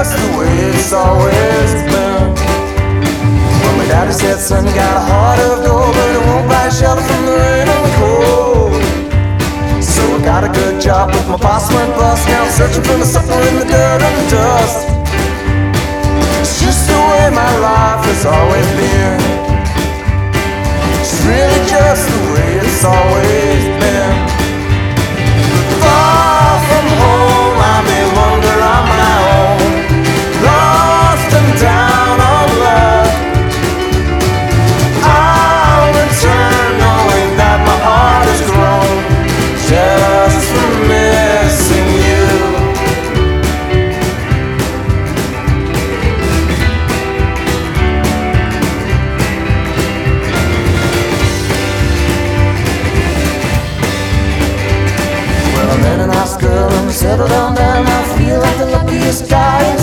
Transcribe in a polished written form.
just the way it's always been. Well, my daddy said, son, you got a heart of gold, but it won't buy shelter from the rain and the cold. So I got a good job, but my boss went bust. Now I'm searching for myself in the dirt and the dust. It's just the way my life has always been. It's really just the way it's always been. Far from home, I may wander on my own, lost and down on love. I'll return knowing that my heart has grown just from missing you. Well, I met a nice girl and we settled down. I feel like the luckiest guy in